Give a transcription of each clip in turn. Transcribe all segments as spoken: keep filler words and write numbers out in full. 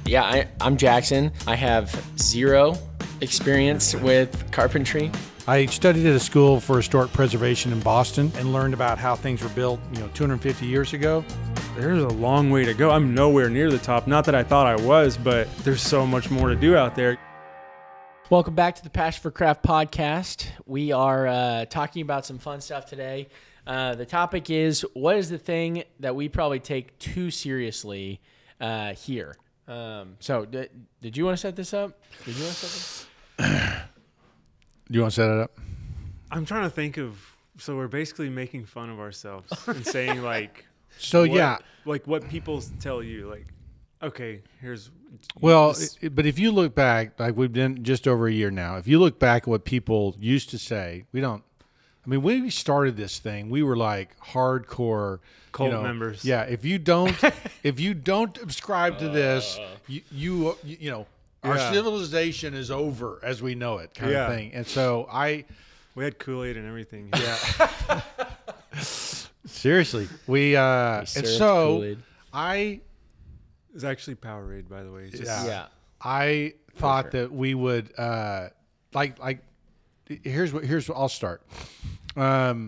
Yeah, I, I'm Jackson. I have zero experience with carpentry. I studied at a school for historic preservation in Boston and learned about how things were built, you know, two hundred fifty years ago. There's a long way to go. I'm nowhere near the top. Not that I thought I was, but there's so much more to do out there. Welcome back to the Passion for Craft podcast. We are uh, talking about some fun stuff today. Uh, the topic is, what is the thing that we probably take too seriously uh, here? Um, so, d- did you want to set this up? Did you want to set this up? Do you want to set it up? I'm trying to think of, so we're basically making fun of ourselves and saying like, So, what, yeah. like what people tell you, like, okay, here's. Well, this- it, but if you look back, like we've been just over a year now, if you look back at what people used to say, we don't, I mean, when we started this thing, we were like hardcore Cult you know, members. Yeah. If you don't, if you don't subscribe to this, you, you, you, you know, our Yeah. civilization is over as we know it, kind Yeah. of thing. And so I, we had Kool-Aid and everything. yeah, seriously, we, uh, and served so Kool-Aid. I, It's actually Powerade, by the way. Just, Yeah. Yeah. I thought sure. that we would uh, like like here's what here's what I'll start. Um,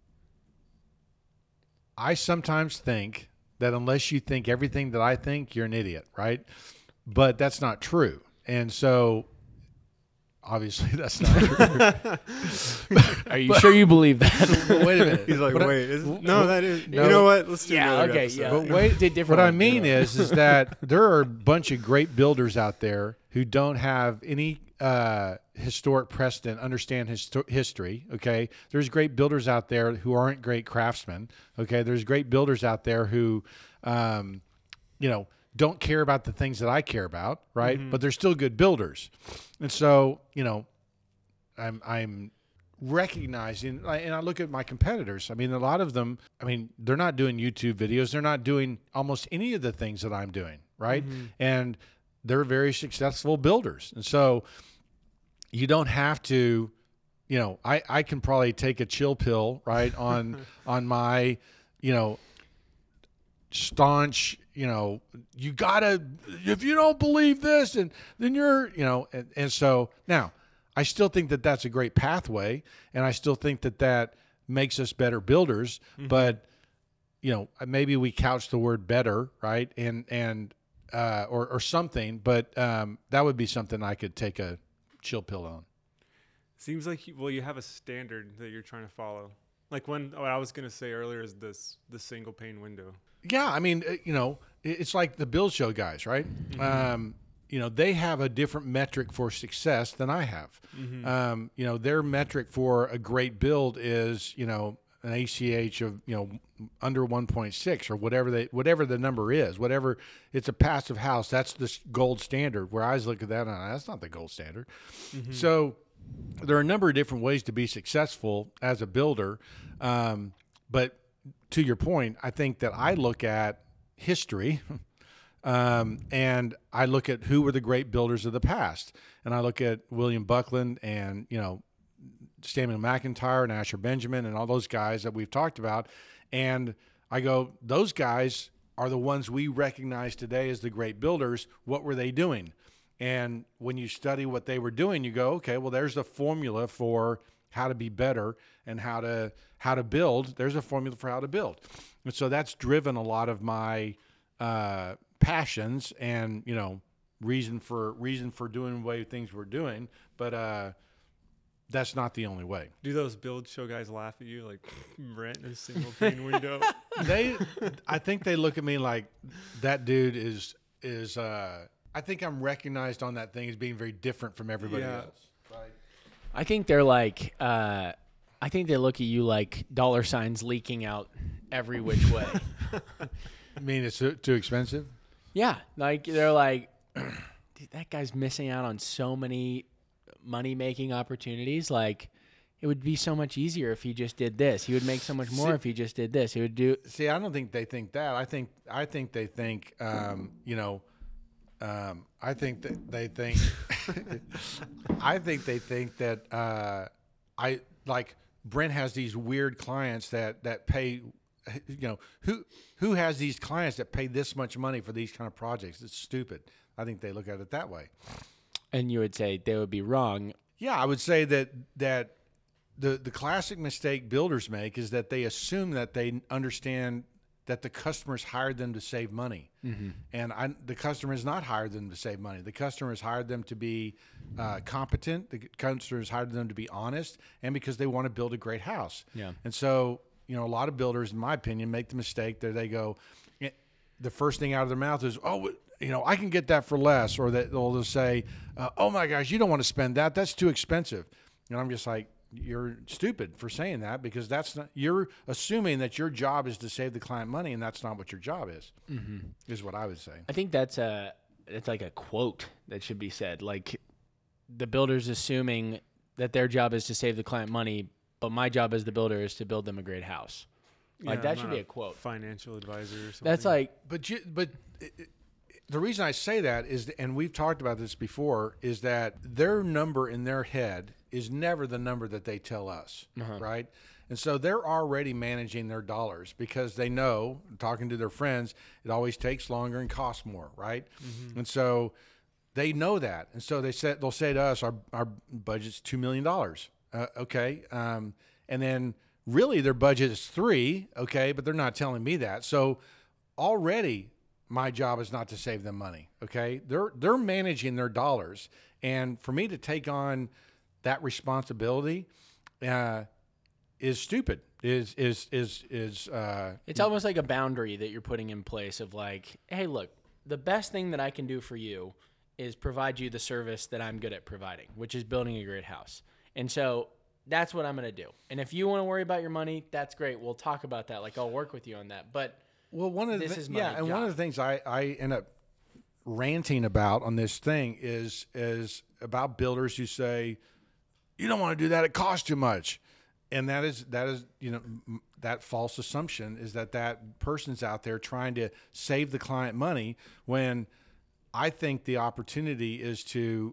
I sometimes think that unless you think everything that I think, you're an idiot, right? But that's not true, and so obviously that's not true. Are you sure you believe that? But wait a minute. He's like, What I- wait, is, no, that is. No. You know what? Let's do yeah, another okay, episode. yeah. But wait, Did different what I ones, mean yeah. is, is that there are a bunch of great builders out there who don't have any uh, historic precedent, understand histo- history. Okay, there's great builders out there who aren't great craftsmen. Okay, there's great builders out there who, um, you know, don't care about the things that I care about. Right, Mm-hmm. but they're still good builders, and so you know, I'm I'm. recognizing, and I look at my competitors. I mean, a lot of them, I mean, they're not doing YouTube videos. They're not doing almost any of the things that I'm doing, right? Mm-hmm. And they're very successful builders. And so you don't have to, you know, I, I can probably take a chill pill, right, on on my, you know, staunch, you know, you gotta, if you don't believe this, and then you're, you know, and, and so now, I still think that that's a great pathway, and I still think that that makes us better builders. Mm-hmm. But you know, maybe we couch the word "better," right, and and uh, or or something. But um, that would be something I could take a chill pill on. Seems like you, well, you have a standard that you're trying to follow. Like when what I was gonna say earlier is this the single pane window. Yeah, I mean, uh, you know, it- it's like the Build Show guys, right? Mm-hmm. Um, you know, they have a different metric for success than I have. Mm-hmm. Um, you know, their metric for a great build is, you know, an A C H of, you know, under one point six or whatever they, whatever the number is, whatever it's a passive house. That's the s- gold standard. Where I was looking at that, and that's not the gold standard. Mm-hmm. So there are a number of different ways to be successful as a builder. Um, but to your point, I think that I look at history. Um, and I look at who were the great builders of the past, and I look at William Buckland and, you know, Samuel McIntyre and Asher Benjamin and all those guys that we've talked about. And I go, those guys are the ones we recognize today as the great builders. What were they doing? And when you study what they were doing, you go, okay, well, there's a formula for how to be better and how to, how to build. There's a formula for how to build. And so that's driven a lot of my, uh, passions and, you know, reason for reason for doing the way things we're doing, but uh that's not the only way. Do those build show guys laugh at you like rent a single pane window? They I think they look at me like that dude is is uh I think I'm recognized on that thing as being very different from everybody Yeah. else. Right. I think they're like, uh, I think they look at you like dollar signs leaking out every which way. I mean, it's too, too expensive. Yeah, like they're like, dude, that guy's missing out on so many money-making opportunities. Like, it would be so much easier if he just did this. He would make so much more See- if he just did this. He would do. See, I don't think they think that. I think I think they think, um, you know, um, I think that they think, I think they think that uh, I like Brent has these weird clients that that pay you know, who who has these clients that pay this much money for these kind of projects? It's stupid. I think they look at it that way. And you would say they would be wrong. Yeah, I would say that that the the classic mistake builders make is that they assume that they understand that the customers hired them to save money, mm-hmm. and I, the customer has not hired them to save money. The customer has hired them to be uh, competent. The customer has hired them to be honest, and because they want to build a great house. Yeah. And so, you know, a lot of builders, in my opinion, make the mistake that they go, the first thing out of their mouth is, oh, you know, I can get that for less, or that they'll just say, uh, oh my gosh, you don't want to spend that. That's too expensive. And I'm just like, you're stupid for saying that, because that's not, you're assuming that your job is to save the client money, and that's not what your job is, mm-hmm. is what I would say. I think that's a, it's like a quote that should be said. Like, the builder's assuming that their job is to save the client money, but my job as the builder is to build them a great house. Like, Yeah, that I'm should not be a quote. Financial advisor or something. That's like, But you, but it, it, the reason I say that is, and we've talked about this before, is that their number in their head is never the number that they tell us, uh-huh. right? And so they're already managing their dollars because they know, talking to their friends, it always takes longer and costs more, right? Mm-hmm. And so they know that, and so they said they'll say to us, "Our our budget's two million dollars." Uh, okay, um, and then really their budget is three. Okay, but they're not telling me that. So already my job is not to save them money. Okay, they're they're managing their dollars, and for me to take on that responsibility uh, is stupid. Is is is is uh, it's almost like a boundary that you're putting in place of like, hey, look, the best thing that I can do for you is provide you the service that I'm good at providing, which is building a great house. And so that's what I'm going to do. And if you want to worry about your money, that's great. We'll talk about that. Like, I'll work with you on that. But well, one of the this thi- is my yeah, and job. one of the things I, I end up ranting about on this thing is is about builders who say, you don't want to do that, it costs too much. And that is that is you know m- that false assumption is that that person's out there trying to save the client money, when I think the opportunity is to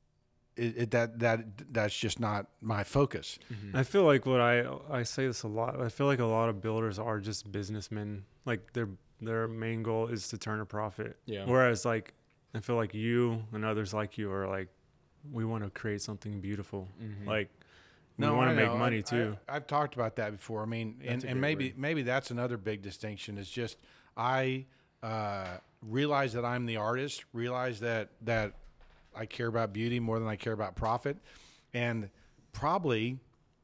it, it, that that that's just not my focus. Mm-hmm. I feel like what I I say this a lot. I feel like a lot of builders are just businessmen. Like their their main goal is to turn a profit. Yeah. Whereas like I feel like you and others like you are like, we want to create something beautiful. Mm-hmm. Like we No, want I to make know. money I, too. I, I've talked about that before. I mean, That's and, a and great maybe word. maybe that's another big distinction is just I uh, realize that I'm the artist, realize that that I care about beauty more than I care about profit, and probably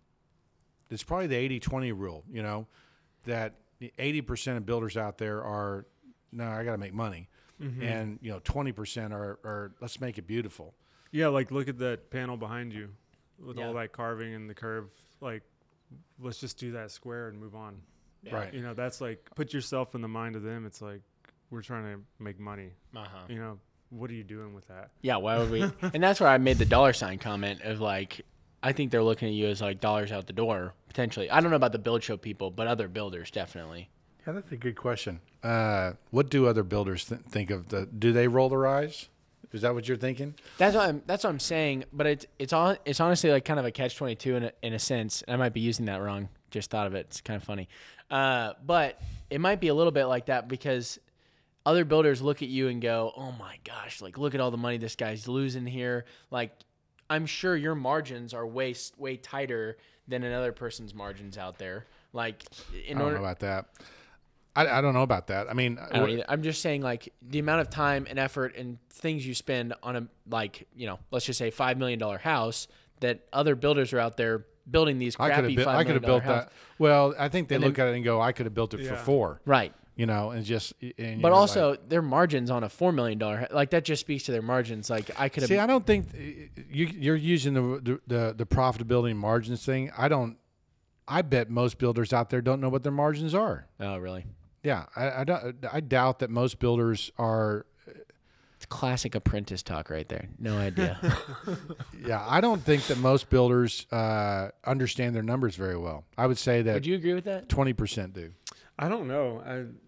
it's probably the eighty twenty rule. You know, that eighty percent of builders out there are no, I got to make money, mm-hmm. and you know, twenty percent are, are let's make it beautiful. Yeah, like look at that panel behind you with Yeah. all that carving and the curve. Like, let's just do that square and move on. Yeah. Right. You know, that's like, put yourself in the mind of them. It's like, we're trying to make money. Uh-huh. You know, what are you doing with that? Yeah, why would we? And that's where I made the dollar sign comment of like, I think they're looking at you as like dollars out the door, potentially. I don't know about the build show people, but other builders definitely. Yeah, that's a good question. Uh, what do other builders th- think of the? Do they roll their eyes? Is that what you're thinking? That's what I'm. That's what I'm saying. But it's it's on. It's honestly like kind of a catch twenty-two in a, in a sense. I might be using that wrong. Just thought of it. It's kind of funny. Uh, but it might be a little bit like that because other builders look at you and go, "Oh my gosh! Like look at all the money this guy's losing here." Like I'm sure your margins are way way tighter than another person's margins out there. Like in I don't order. know about that. I, I don't know about that. I mean, I don't either. I'm just saying, like, the amount of time and effort and things you spend on a, like, you know, let's just say five million dollars house that other builders are out there building these I could crappy have built, I five could million have built dollars house. that. Well, I think they And look then- at it and go, I could have built it Yeah. for four. Right. You know, and just. And But you're also, like, their margins on a four million dollars, like, that just speaks to their margins. Like, I could have. see, I don't think you, you're using the, the the profitability and margins thing. I don't. I bet most builders out there don't know what their margins are. Oh, really? Yeah, I, I don't. I doubt that most builders are. It's classic apprentice talk right there. No idea. Yeah, I don't think that most builders uh, understand their numbers very well. I would say that Would you agree with that? twenty percent do. I don't know.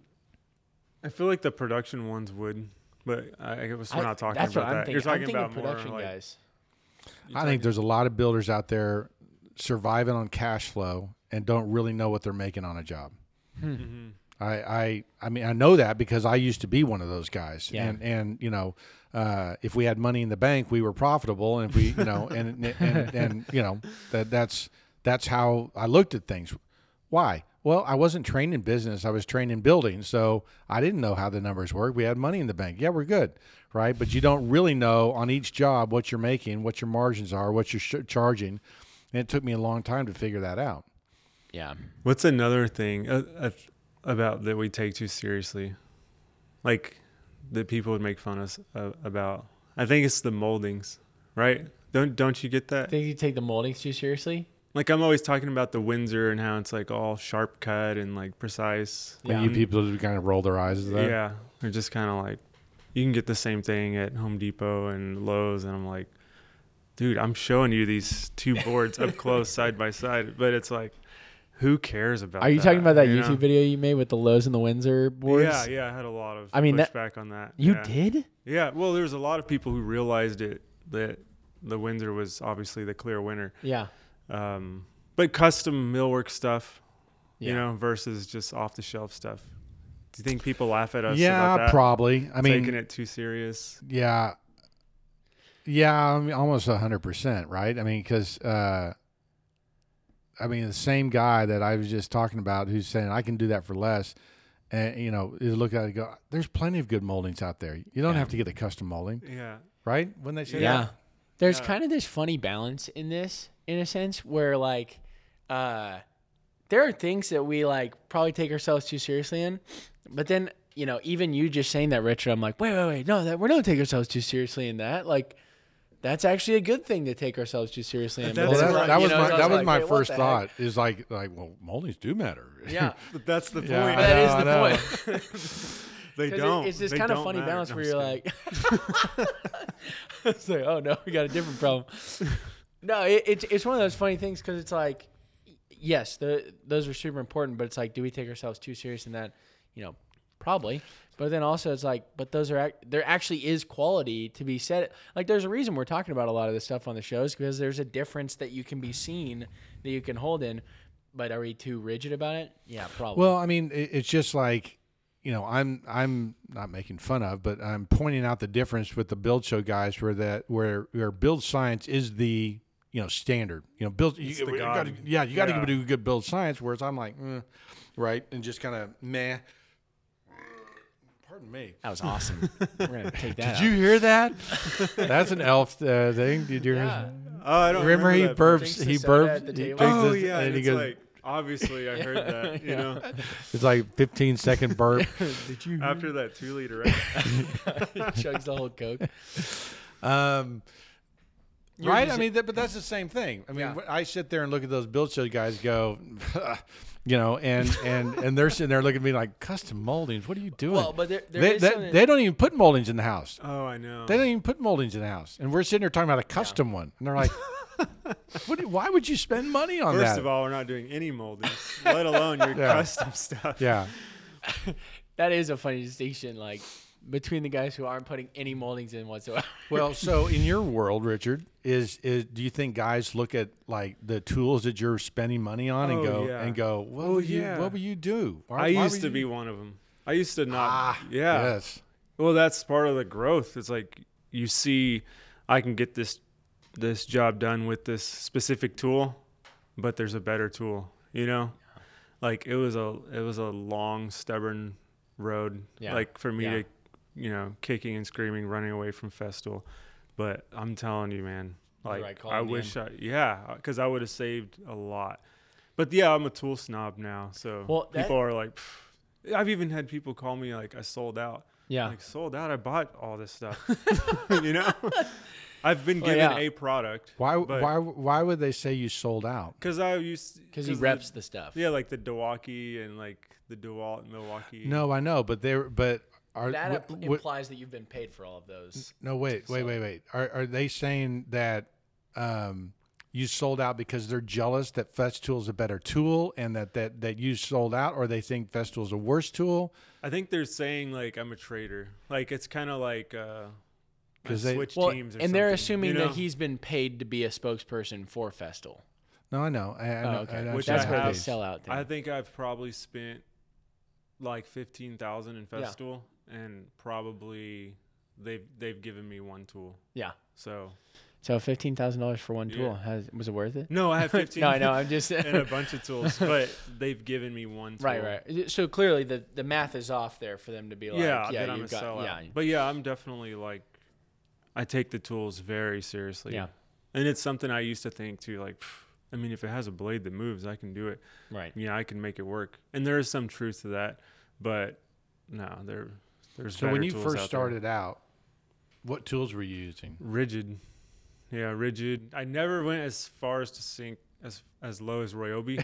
I I feel like the production ones would, but I guess we're I- not talking that's about what I'm that. thinking. You're talking I'm thinking about production more like, guys. you're I think talking- there's a lot of builders out there surviving on cash flow and don't really know what they're making on a job. Mm-hmm. I, I I mean I know that because I used to be one of those guys. Yeah. And and you know, uh, if we had money in the bank, we were profitable, and if we you know and and, and and you know that that's that's how I looked at things. Why? Well, I wasn't trained in business. I was trained in building, so I didn't know how the numbers work. We had money in the bank. Yeah, we're good, right? But you don't really know on each job what you're making, what your margins are, what you're sh- charging, and it took me a long time to figure that out. Yeah. What's another thing uh, uh, about that we take too seriously, like that people would make fun of us uh, about? I think it's the moldings, right? Don't don't you get that? I think you take the moldings too seriously. Like I'm always talking about the Windsor and how it's like all sharp cut and like precise. Yeah. And you people who kind of roll their eyes at that. Yeah, they're just kind of like, you can get the same thing at Home Depot and Lowe's, and I'm like, dude, I'm showing you these two boards up close side by side, but it's like, who cares about? Are you that, talking about that you YouTube know? video you made with the Lowe's and the Windsor boards? Yeah, yeah, I had a lot of I mean, that- pushback on that. You yeah. did? Yeah, well, there was a lot of people who realized it that the Windsor was obviously the clear winner. Yeah. Um, but custom millwork stuff, Yeah. you know, versus just off the shelf stuff. Do you think people laugh at us Yeah, about that? probably. I mean, Taking it too serious. yeah, yeah, I mean, almost a hundred percent, right? I mean, because uh, I mean, the same guy that I was just talking about, who's saying I can do that for less, and you know, you look at it and go, there's plenty of good moldings out there. You don't Yeah. have to get a custom molding, Yeah. right? When they say Yeah. that, There's Yeah. kind of this funny balance in this, in a sense, where like, uh, there are things that we like probably take ourselves too seriously in, but then you know, even you just saying that, Richard, I'm like, wait, wait, wait, no, that we don't take ourselves too seriously in that. Like, that's actually a good thing to take ourselves too seriously in. That's well, then that, right. that you was know, my so I that was like, my wait, what first the thought. heck? Is like like well, moldings do matter. Yeah, But that's the point. Yeah, I that is know, the I know. point. They 'Cause it- don't. It's this They kind of don't funny matter. balance No, where I'm you're just like, it's like, oh no, we got a different problem. No, it, it's it's one of those funny things because it's like, yes, the those are super important, but it's like, do we take ourselves too serious in that? You know, probably. But then also it's like, but those are ac- there actually is quality to be said. Like there's a reason we're talking about a lot of this stuff on the shows because there's a difference that you can be seen that you can hold in. But are we too rigid about it? Yeah, probably. Well, I mean, it, it's just like, you know, I'm I'm not making fun of, but I'm pointing out the difference with the build show guys, where that where where build science is the you know standard. You know, build. You, the you God. gotta, yeah, you got to Yeah. do good build science. Whereas I'm like, mm, right, and just kind of meh. Pardon me. that was awesome. We're gonna take that. Did you hear that? That's an elf uh, thing. Did you hear? Yeah. Oh, I don't Remember, he that. burps. Drinks the He soda burps. at the he table. drinks Oh this- yeah, and and he it's goes. like obviously I heard that. You Yeah. know, It's like fifteen second burp. Did you? after that two liter. Right? chugs the whole Coke. Um, You're right? just- I mean, that, but that's the same thing. I mean, Yeah. when I sit there and look at those build show guys go, you know, and and and they're sitting there looking at me like, custom moldings. What are you doing? Well, but there, there they, is they, something- they don't even put moldings in the house. Oh, I know. They don't even put moldings in the house, and we're sitting there talking about a custom one, and they're like, what do, "Why would you spend money on First that?" of all, we're not doing any moldings, let alone your Yeah. custom stuff. yeah, that is a funny distinction, like between the guys who aren't putting any moldings in whatsoever. well, so in your world, Richard, is is do you think guys look at like the tools that you're spending money on and Oh, go yeah. and go, what Oh, would you yeah. what would you do? Why- I why used would to you- be one of them. I used to not. Ah, yeah. yes. Well, that's part of the growth. It's like you see, I can get this this job done with this specific tool, but there's a better tool. You know, like it was a it was a long, stubborn road. Yeah. Like for me Yeah. to, you know, kicking and screaming, running away from Festool. But I'm telling you, man, like right call I in the wish I yeah, because I would have saved a lot. But yeah, I'm a tool snob now, so Well, that- people are like. Pff. I've even had people call me like I sold out. Yeah. Like sold out. I bought all this stuff. You know, I've been Well, given yeah. a product. Why but- why why would they say you sold out? Because I used Because he the- reps the stuff. yeah, like the Milwaukee and like the DeWalt Milwaukee. No, I know, but they but are That wh- imp- wh- implies that you've been paid for all of those. no wait wait so- wait wait are are they saying that um, you sold out because they're jealous that Festool's a better tool and that, that that you sold out, or they think Festool's a worse tool? I think they're saying like I'm a traitor. Like it's kind of like uh, I 'Cause they- switch Well, teams. Or and they're something, assuming you know? that he's been paid to be a spokesperson for Festool. No, I know. I, I Oh, know okay. I know Which That's I where have. they sell out. Thing. I think I've probably spent like fifteen thousand in Festool, yeah. and probably they've they've given me one tool. Yeah. So. So fifteen thousand dollars for one Yeah. tool, has, was it worth it? No, I have fifteen. No, I know. I'm just and a bunch of tools, but they've given me one tool. Right, right. So clearly the, the math is off there for them to be like, yeah, yeah, that I'm a you've got, sellout. yeah. But yeah, I'm definitely like, I take the tools very seriously. Yeah. And it's something I used to think too, like, pff, I mean, if it has a blade that moves, I can do it. Right. Yeah, I can make it work. And there is some truth to that, but no, there, there's So better when you tools first out started out, what tools were you using? there. Rigid. Yeah, rigid. I never went as far as to sink as as low as Ryobi,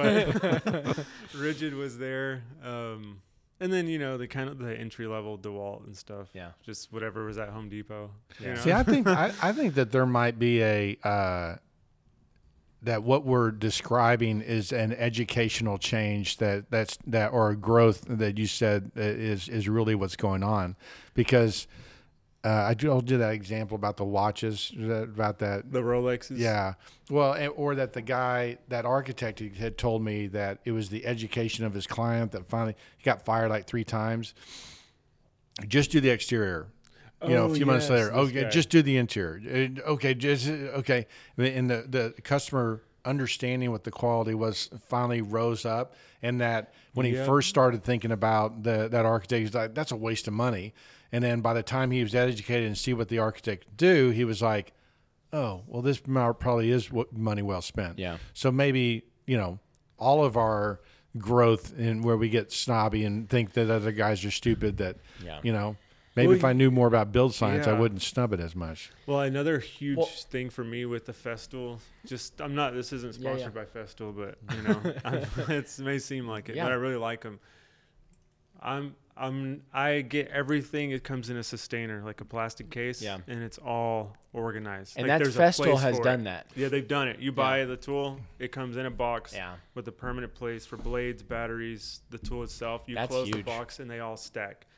but rigid was there. Um, and then you know the kind of the entry level DeWalt and stuff. Yeah, just whatever was at Home Depot. Yeah. You know? See, I think I, I think that there might be a uh, that what we're describing is an educational change that that's that or a growth that you said is is really what's going on, because. Uh, I told you that example about the watches, about that. The Rolexes? Yeah. Well, and, or that the guy, that architect had told me that it was the education of his client that finally he got fired like three times. Just do the exterior. You know, Oh, a few months yes, later, this okay, guy. just do the interior. Uh, Okay, just, okay. And the, the customer understanding what the quality was finally rose up, and that when he Yep. first started thinking about the that architect, he's like, that's a waste of money. And then by the time he was educated and see what the architect do, he was like, oh, well, this probably is what money well spent. Yeah. So maybe, you know, all of our growth in where we get snobby and think that other guys are stupid, that, Yeah. you know, maybe Well, if I knew more about build science, I yeah. wouldn't snub it as much. Well, another huge Well- thing for me with the Festool, just I'm not. This isn't Yeah, sponsored yeah. by Festool, but you know, I'm, it may seem like it, Yeah. but I really like them. I'm I'm I get everything. It comes in a sustainer, like a plastic case, Yeah. and it's all organized. And like that's there's a Festool place has for done it. that. Yeah, they've done it. You buy the tool, it comes in a box Yeah. with a permanent place for blades, batteries, the tool itself. You That's close the huge. box, and they all stack.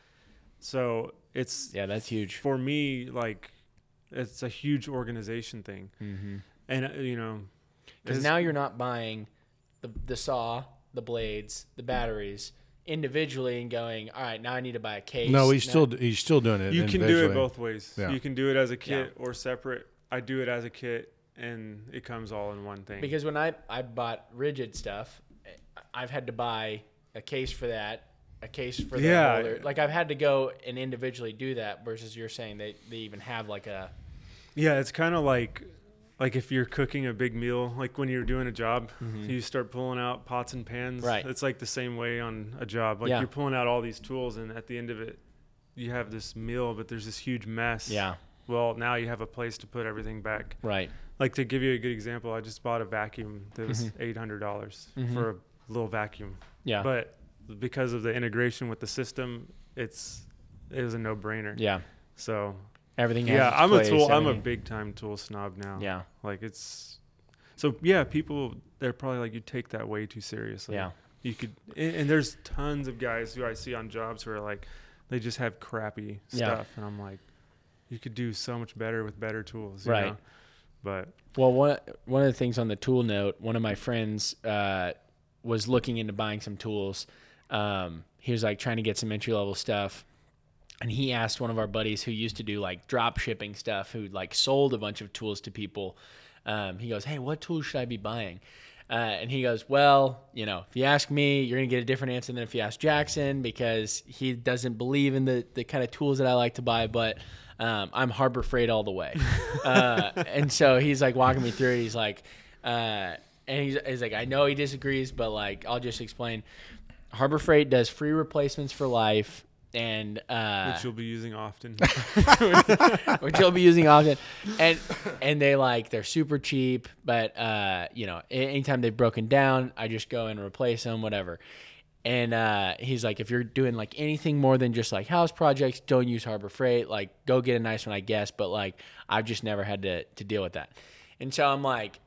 So it's Yeah, that's huge. for me, like, it's a huge organization thing. Mm-hmm. And, uh, you know, Because as- now you're not buying the the saw, the blades, the batteries individually and going, all right, now I need to buy a case. No, he's Now- still he's still doing it. you can do it individually. both ways. Yeah. You can do it as a kit or separate. I do it as a kit, and it comes all in one thing. Because when I, I bought rigid stuff, I've had to buy a case for that, a case for the Yeah. holder. Like I've had to go and individually do that versus you're saying they, they even have like a Yeah, it's kind of like like if you're cooking a big meal, like when you're doing a job, Mhm. you start pulling out pots and pans. Right. It's like the same way on a job. Like Yeah. you're pulling out all these tools, and at the end of it, you have this meal, but there's this huge mess. yeah, Well, now you have a place to put everything back. right. Like, to give you a good example, I just bought a vacuum that was Mhm. eight hundred dollars Mhm. for a little vacuum. Yeah. But because of the integration with the system, it's it was a no-brainer. yeah. So Everything has yeah, its I'm a place, tool. I'm a everything- big time tool snob now. Yeah. Like, it's so yeah. People, they're probably like, you take that way too seriously. Yeah. You could, and, and there's tons of guys who I see on jobs who are like, they just have crappy Yeah. stuff, and I'm like, you could do so much better with better tools. You Right. know? But Well, one one of the things on the tool note, one of my friends uh, was looking into buying some tools. Um, he was like trying to get some entry level stuff, and he asked one of our buddies who used to do like drop shipping stuff, who like sold a bunch of tools to people. Um, he goes, "Hey, what tools should I be buying?" Uh, and he goes, "Well, you know, if you ask me, you're gonna get a different answer than if you ask Jackson, because he doesn't believe in the the kind of tools that I like to buy, but." Um, I'm Harbor Freight all the way. Uh, and so he's like walking me through it. He's like, uh, and he's, he's like, I know he disagrees, but like, I'll just explain. Harbor Freight does free replacements for life, and uh, which you'll be using often. which you'll be using often, and and they like they're super cheap, but uh, you know, a- anytime they've broken down, I just go and replace them, whatever. And uh, he's like, if you're doing like anything more than just like house projects, don't use Harbor Freight. Like, go get a nice one, I guess. But like, I've just never had to to deal with that. And so I'm like,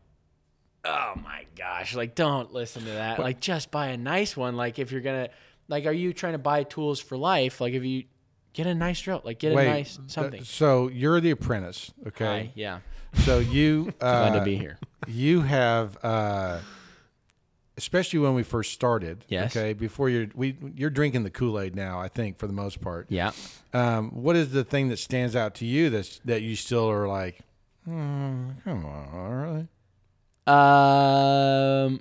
oh my gosh, like, don't listen to that. Like, just buy a nice one. Like, if you're gonna, like, are you trying to buy tools for life? Like, if you get a nice drill, like, get Wait, a nice something. th- so you're the apprentice, okay? Hi, yeah. So you uh, Glad to be here. You have uh, especially when we first started. Yes. Okay. Before you're we you're drinking the Kool-Aid now, I think, for the most part. Yeah. Um, what is the thing that stands out to you that's that you still are like, hmm, come on, really? Um.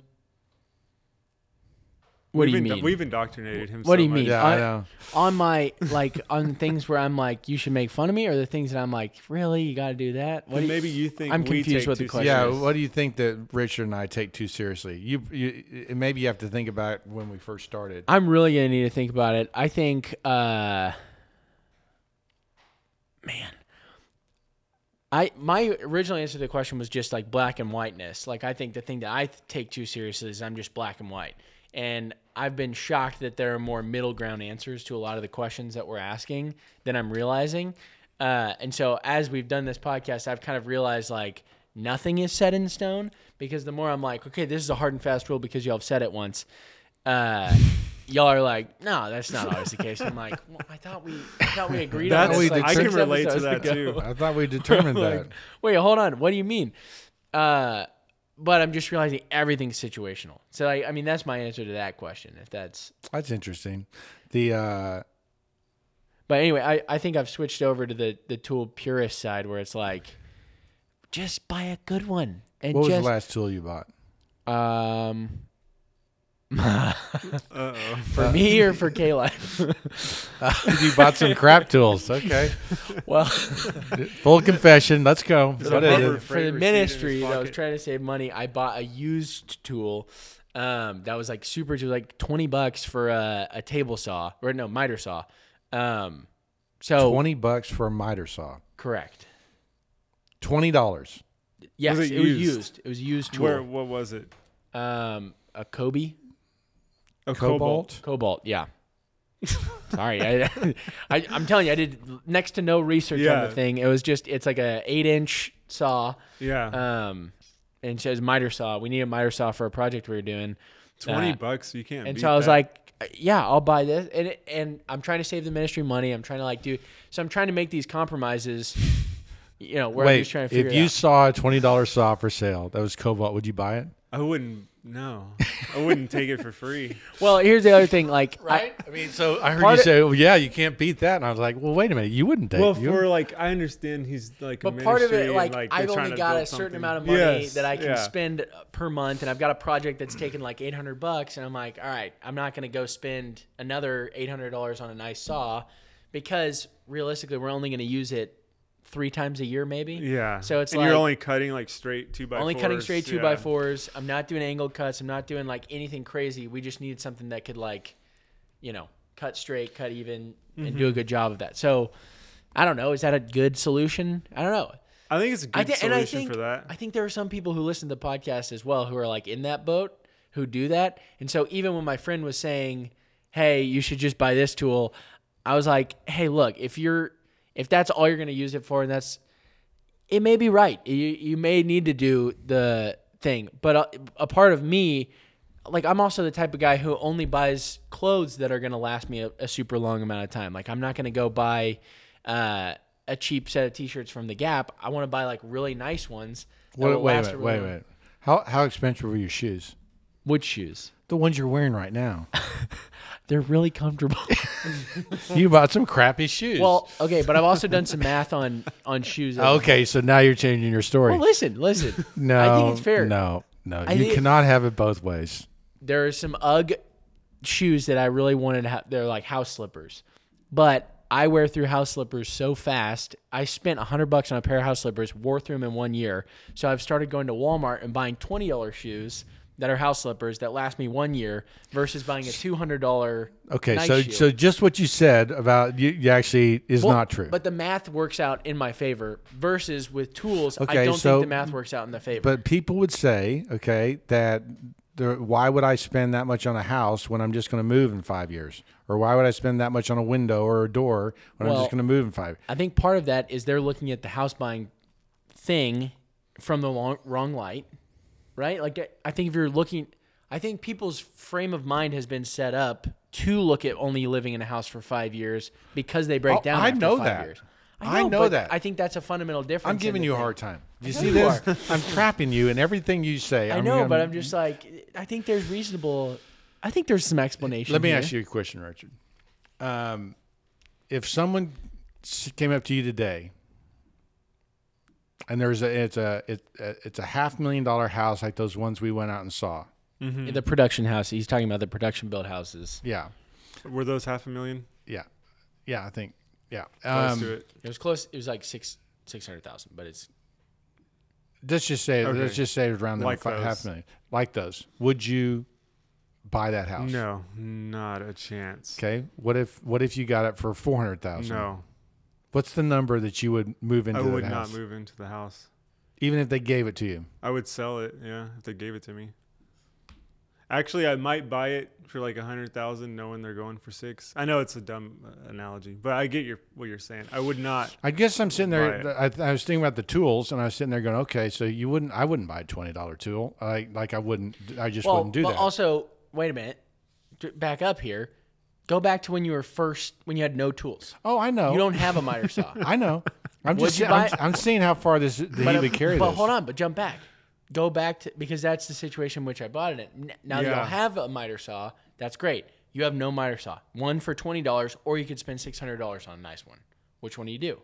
What we've do you indo- mean? We've indoctrinated him. What so do you much. mean? Yeah, on, I know. on my like on things where I'm like, you should make fun of me, or the things that I'm like, really, you got to do that? What Then do you, maybe you think I'm we confused take with the too question. Yeah. serious. What do you think that Richard and I take too seriously? You, you maybe you have to think about when we first started. I'm really gonna need to think about it. I think, uh, man, I my original answer to the question was just like black and whiteness. Like I think the thing that I take too seriously is I'm just black and white, and I've been shocked that there are more middle ground answers to a lot of the questions that we're asking than I'm realizing. Uh, and so as we've done this podcast, I've kind of realized like nothing is set in stone, because the more I'm like, okay, this is a hard and fast rule because y'all have said it once. Uh, y'all are like, no, that's not always the case. I'm like, well, I thought we, I thought we agreed on That's this. we Like, I six can relate to episodes that ago. too. I thought we determined Like, that. wait, hold on. What do you mean? Uh, but I'm just realizing everything's situational. So I, I mean, that's my answer to that question. If that's, That's interesting. The uh, but anyway, I, I think I've switched over to the the tool purist side where it's like, just buy a good one and what was just the last tool you bought? um. Uh-oh. For me or for K-Life? You bought some crap tools. Okay. Well, Full confession. Let's go. Is What that is rubber it? for freight the receipt in his ministry that was pocket? trying to save money, I bought a used tool um, that was like super cheap, like twenty bucks for a, a table saw, or no, miter saw. Um, so Twenty bucks for a miter saw. correct. Twenty dollars. Yes, Was it, it was used? used. It was a used tool. Where? What was it? Um, a Kobe A Cobalt. Cobalt. Yeah. Sorry, I, I, I'm telling you, I did next to no research on Yeah. the thing. It was just, it's like a eight inch saw. Yeah. Um, and it says miter saw. We need a miter saw for a project we were doing. Twenty uh, bucks. You can't. And beat so I was that. like, yeah, I'll buy this. And it, and I'm trying to save the ministry money. I'm trying to like do, so I'm trying to make these compromises, you know, where I'm Wait, just trying to figure if it you out. saw a twenty dollar saw for sale that was Cobalt, would you buy it? I wouldn't. No, I wouldn't take it for free. Well, here's the other thing. Like, I, I mean, so I heard Part you of- say, well, yeah, you can't beat that. And I was like, well, wait a minute. You wouldn't take Well, you for like, I understand he's like. but a part of it, ministry like, and, I've they're only trying to got a build certain something. amount of money Yes, that I can yeah. spend per month, and I've got a project that's taken like eight hundred bucks, and I'm like, all right, I'm not going to go spend another eight hundred dollars on a nice saw, because realistically, we're only going to use it three times a year, maybe. Yeah. So it's and like you're only cutting like straight two by only cutting fours, straight two yeah. by fours. I'm not doing angled cuts. I'm not doing like anything crazy. We just needed something that could like, you know, cut straight, cut even, and Mm-hmm. do a good job of that. So I don't know. Is that a good solution? I don't know. I think it's a I good thi- and I solution think for that. I think there are some people who listen to the podcast as well who are like in that boat who do that. And so even when my friend was saying, "Hey, you should just buy this tool," I was like, "Hey, look, if you're if that's all you're going to use it for, and that's it may be right. You you may need to do the thing, but a, a part of me, like I'm also the type of guy who only buys clothes that are going to last me a, a super long amount of time. Like I'm not going to go buy uh, a cheap set of t-shirts from the Gap. I want to buy like really nice ones. that Wait, will wait, last wait, a wait, really long- wait. How how expensive were your shoes? Which shoes? The ones you're wearing right now. They're really comfortable. You bought some crappy shoes. Well, okay, but I've also done some math on on shoes. as- okay, so now you're changing your story. Well, listen, listen. no, I think it's fair. No, no, I you think- cannot have it both ways. There are some UGG shoes that I really wanted to have. They're like house slippers, but I wear through house slippers so fast. I spent a hundred bucks on a pair of house slippers, wore through them in one year. So I've started going to Walmart and buying twenty dollars shoes that are house slippers that last me one year versus buying a two hundred dollars Okay, nice so shoe. so just what you said about you, you actually is Well, not true. But the math works out in my favor versus with tools, I Okay, don't so- think the math works out in the favor. But people would say, okay, that there, why would I spend that much on a house when I'm just going to move in five years? Or why would I spend that much on a window or a door when I'm Well, just going to move in five? I think part of that is they're looking at the house buying thing from the long, wrong light, right? Like I think if you're looking, I think people's frame of mind has been set up to look at only living in a house for five years because they break Oh, down. I after know five that. Years. I know but that. I think that's a fundamental difference. I'm in giving the you a thing. hard time. Do you know see you this? I'm trapping you in everything you say. I I'm, know, I'm, but I'm just like, I think there's reasonable. I think there's some explanation. Let me here. ask you a question, Richard. Um, if someone s- came up to you today, and there's a it's a it, it's a half million dollar house like those ones we went out and saw. Mm-hmm. The production house. He's talking about the production built houses. Yeah, Were those half a million? yeah, yeah. I think yeah. Close Um, to it. It was close. It was like six six hundred thousand, but it's let's just say Okay. let's just say it was around Like like those. half million. Like those. Would you buy that house? No, not a chance. Okay. What if what if you got it for four hundred thousand? No, What's the number that you would move into I would that not house? move into the house. Even if they gave it to you? I would sell it, yeah, if they gave it to me. Actually, I might buy it for like a hundred thousand, knowing they're going for six. I know it's a dumb uh, analogy, but I get your what you're saying. I would not. I guess I'm sitting Buy there. I, I was thinking about the tools, and I was sitting there going, "Okay, so you wouldn't? I wouldn't buy a twenty dollar tool. I like I wouldn't. I just well. wouldn't do but that." also, wait a minute. D- Back up here. Go back to when you were first when you had no tools. oh, I know. You don't have a miter saw. I know. I'm Would just. you I'm, buy- I'm seeing how far this the But, he would carry but this. hold on, but jump back. Go back to because that's the situation in which I bought it in. N- Now that Yeah. y'all have a miter saw, that's great. You have no miter saw. One for twenty dollars, or you could spend six hundred dollars on a nice one. Which one do you do?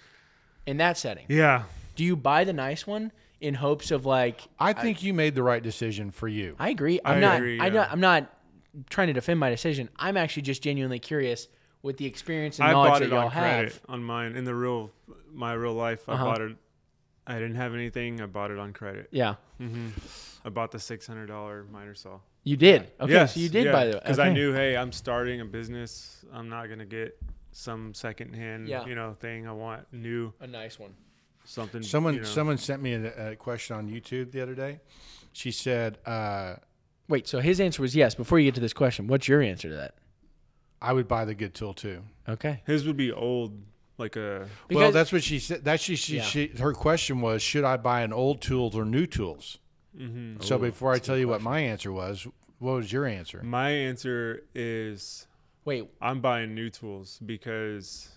In that setting, Yeah, do you buy the nice one in hopes of like? I think you made the right decision for you. I agree. I'm I not. agree, I'm yeah. not. I'm not trying to defend my decision. I'm actually just genuinely curious with the experience and I knowledge bought that it y'all on credit have. on mine in the real my real life. I Uh-huh. bought it. I didn't have anything. I bought it on credit. Yeah, hmm I bought the six hundred dollar miter saw. you did. Okay, Yes, so you did yeah, buy the because okay. I knew, hey, I'm starting a business. I'm not gonna get some secondhand, Yeah. you know, thing. I want new a nice one. something. Someone you know. someone sent me a, a question on YouTube the other day. She said, uh, Wait, so his answer was yes. Before you get to this question, what's your answer to that? "I would buy the good tool too." Okay. His would be old, like a. well, Because- that's what she said. That she, she, Yeah. she her question was, should I buy an old tools or new tools? Mm-hmm. So Ooh, before I that's a tell good you what question. my answer was, what was your answer? My answer is Wait, I'm buying new tools because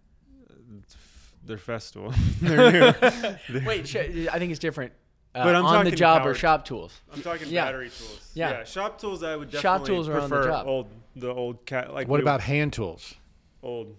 they're festival. they're new. wait. sh- I think it's different. Uh, But I'm on the talking job or power- shop tools. I'm talking Yeah. battery tools. Yeah. Yeah. shop tools. I would definitely Shop tools are on the prefer job. old, the old cat. Like What we- about hand tools? old?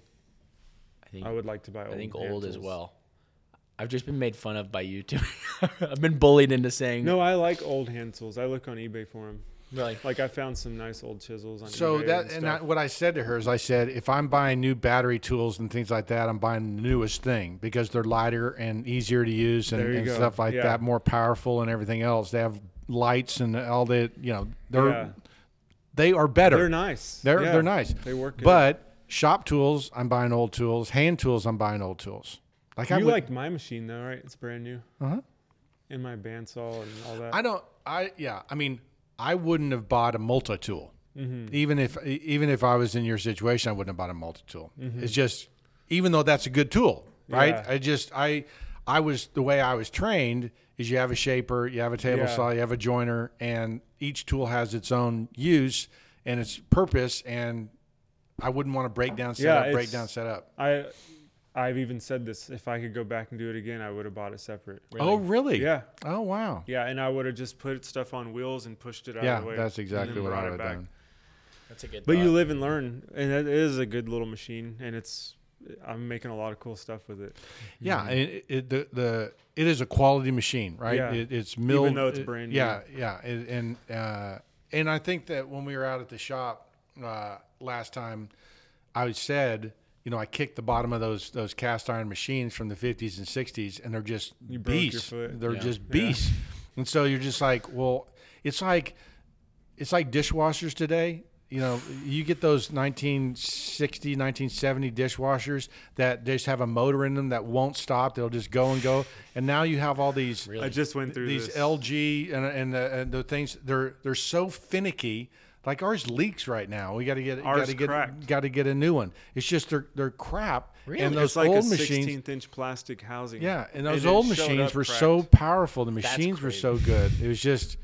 I think I would like to buy. Old I think hand old as tools. well. I've just been made fun of by YouTube. I've been bullied into saying No, I like old hand tools. I look on eBay for them. really. Like I found some nice old chisels on So eBay that and and I, stuff. what I said to her is, I said, if I'm buying new battery tools and things like that, I'm buying the newest thing because they're lighter and easier to use and, There you and go. stuff like Yeah. that, more powerful and everything else. They have lights and all the, you know, they're Yeah. they are better. They're nice. They're Yeah. they're nice. They work good. But shop tools, I'm buying old tools. Hand tools, I'm buying old tools. Like I you would, liked my machine though, right? It's brand new. Uh-huh. And my bandsaw and all that. I don't. I yeah. I mean, I wouldn't have bought a multi tool, mm-hmm. even if even if I was in your situation. I wouldn't have bought a multi tool. Mhm. It's just, even though that's a good tool, right? Yeah. I just I I was the way I was trained is you have a shaper, you have a table Yeah. saw, you have a joiner, and each tool has its own use and its purpose. And I wouldn't want to break down Yeah, setup, break it's- down setup. I, I've even said this. If I could go back and do it again, I would have bought it separate. Oh, really? Yeah, Oh, wow. yeah, and I would have just put stuff on wheels and pushed it out Yeah, of the way. that's and exactly then what I brought would it have back. done. That's a good. But you thought. live and learn, and it is a good little machine, and it's. I'm making a lot of cool stuff with it. Yeah, it, it the the it is a quality machine, right? Yeah. It, it's milled, though it's it- brand Yeah, yeah, it, and uh, and I think that when we were out at the shop uh, last time, I said, you know, I kicked the bottom of those those cast iron machines from the fifties and sixties, and they're just You broke your beasts. foot. They're Yeah. just Yeah. beasts, and so you're just like, well, it's like it's like dishwashers today. You know, you get those nineteen sixty, nineteen seventy dishwashers that just have a motor in them that won't stop. They'll just go and go. And now you have all these Really? I just went through these this. L G and and the, and the things. They're they're so finicky. Like ours leaks right now. We got to get Ours got to get cracked. got to get a new one. It's just they're they're crap. Really? And those it's like old a machines. sixteenth inch plastic housing. Yeah, and those it old showed machines up were cracked. so powerful. The That's machines were crazy. so good. It was just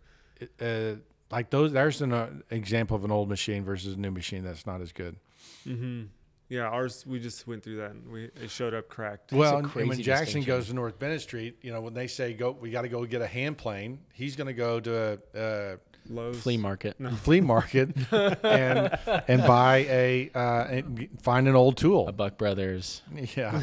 uh, like those. There's an uh, example of an old machine versus a new machine that's not as good. Mm-hmm. Yeah, ours, we just went through that and we it showed up cracked. Well, a and crazy when Jackson distinction. goes to North Bennett Street, you know, when they say go, we got to go get a hand plane. He's going to go to a, a Lowe's. Flea market. flea market and and buy a uh, and find an old A tool. Buck Brothers. Yeah,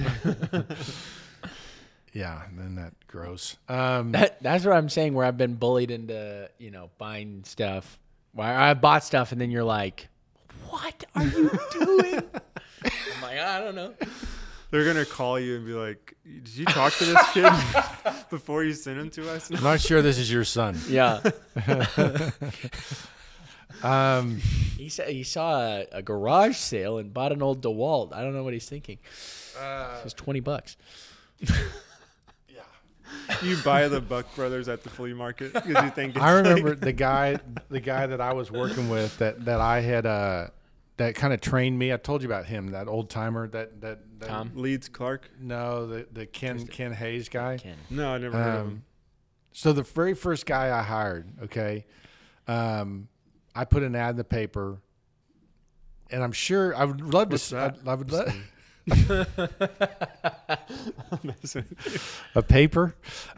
yeah. And then that gross. Um, That, that's what I'm saying. Where I've been bullied into, you know, buying stuff. Where I bought stuff, and then you're like, "What are you doing?" I'm like, I don't know. They're going to call you and be like, did you talk to this kid before you sent him to us? I'm not sure this is your son. Yeah. Um, He said he saw a, a garage sale and bought an old DeWalt. I don't know what he's thinking. uh, It was twenty bucks. You buy the Buck Brothers at the flea market because you think it's I remember like, the guy, the guy that I was working with that that I had uh, that kind of trained me. I told you about him, that old timer, that that, that Tom? Leeds Clark. No, the the Ken Ken Hayes guy. Ken. No, I never heard of Um, him. so the very first guy I hired, okay, um, I put an ad in the paper, and I'm sure I would love What's to. that? I, I would love a paper.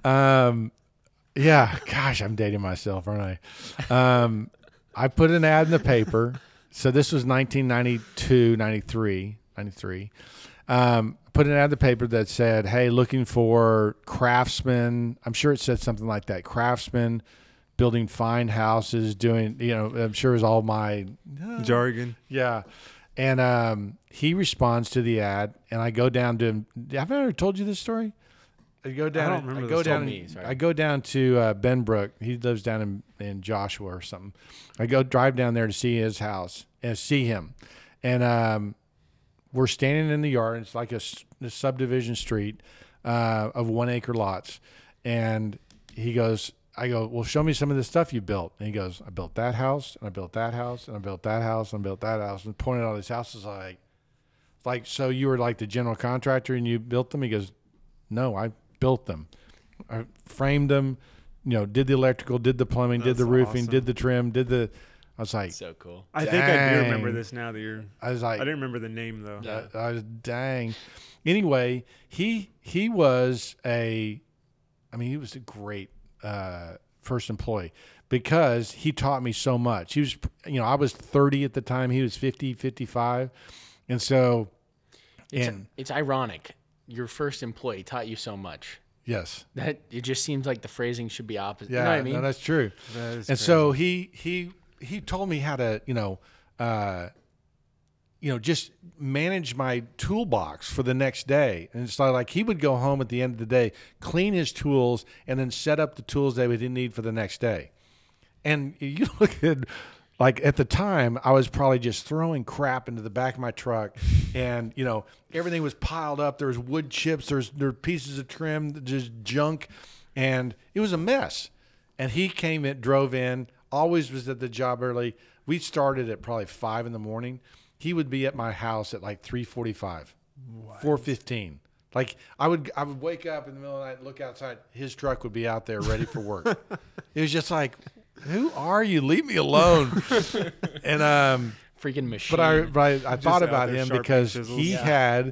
Um, yeah, gosh, I'm dating myself, aren't I? Um, I put an ad in the paper. So this was nineteen ninety-two, ninety-three, ninety-three. Um, put an ad in the paper that said, hey, looking for craftsmen. I'm sure it said something like that. Craftsmen building fine houses, doing, you know, I'm sure it was all my Jargon. yeah. And um, he responds to the ad, and I go down to. Have I ever told you this story? I go down. don't remember I go this. down. Told me, sorry. I go down to uh, Benbrook. He lives down in, in Joshua or something. I go drive down there to see his house and see him, and um, we're standing in the yard. It's like a, s- a subdivision street uh, of one acre lots, and he goes. I go, well, show me some of the stuff you built. And he goes, I built that house, and I built that house, and I built that house, and I built that house, and pointed out these houses. Like, like, so you were like the general contractor and you built them? He goes, no, I built them. I framed them, you know, did the electrical, did the plumbing, did the That's roofing, awesome. did the trim, did the. I was like, So cool. I think I do remember Dang. this now that you're. I was I like, didn't remember the name though. Yeah. I, I was dang. Anyway, he he was a, I mean, he was a great uh, first employee because he taught me so much. He was, you know, I was thirty at the time. He was fifty, fifty-five. And so, It's, and it's ironic. Your first employee taught you so much. yes. That it just seems like the phrasing should be opposite. Yeah, You know what I mean? no, that's true. That is And crazy. so he he he told me how to, you know, uh, you know, just manage my toolbox for the next day. And it's like, like he would go home at the end of the day, clean his tools, and then set up the tools that we didn't need for the next day. And you look at, like at the time, I was probably just throwing crap into the back of my truck, and you know everything was piled up. There was wood chips, there's there were pieces of trim, just junk, and it was a mess. And he came in, drove in, always was at the job early. We started at probably five in the morning. He would be at my house at like three forty-five, four fifteen. Like I would, I would wake up in the middle of the night and look outside. His truck would be out there ready for work. It was just like, who are you? Leave me alone. And um, Freaking machine. but I, but I, I thought out about there him sharpening because chisels. he Yeah. had,